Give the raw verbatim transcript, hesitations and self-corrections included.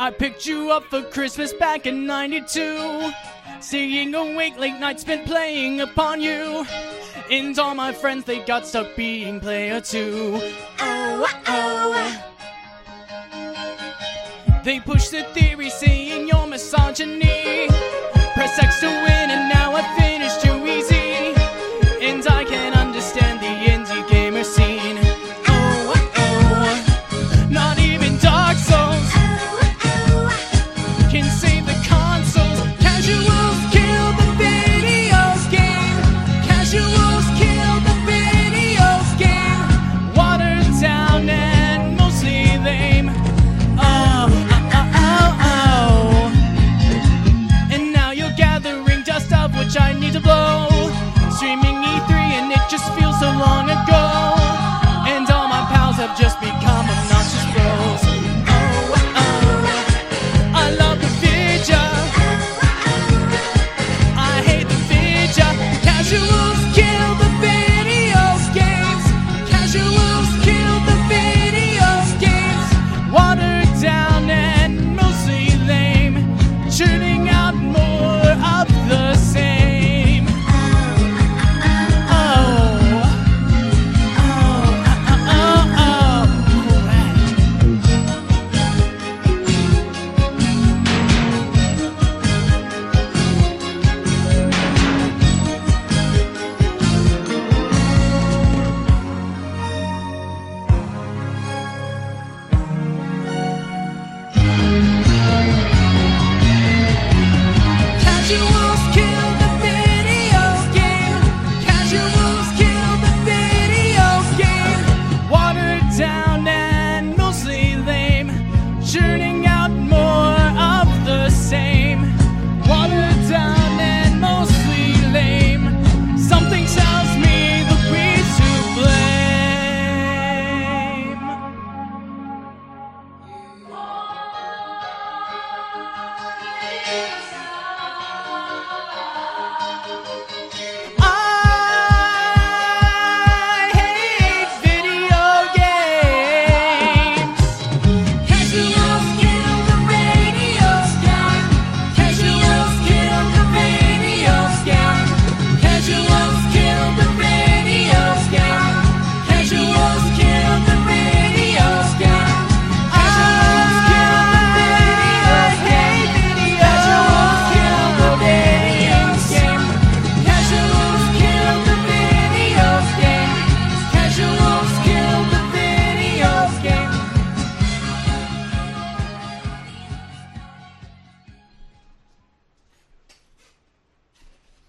I picked you up for Christmas back in ninety-two. Staying awake late nights spent playing upon you. And all my friends, they got stuck being player two. Oh, oh. They pushed the theory saying you're misogyny. Press X to win and now I finished too easy. And I can't understand the indie gamer scene. Oh, oh. Not even Dark Souls can save the consoles. Casuals kill the videos game. Casuals kill the videos game. Watered down and mostly lame. Oh, oh, oh, oh. And now you're gathering dust of which I need to blow. Streaming E three and it just feels so long ago. And all my pals have just become obnoxious bros. Oh, oh. I love the vidya. I hate the vidya. Casuals kill the videos games. Casuals kill the videos games. Watered down and mostly lame. Churning out more of the same. Oh, oh, oh, oh, oh. Casuals kill the video game. Casuals kill the video game. Watered down.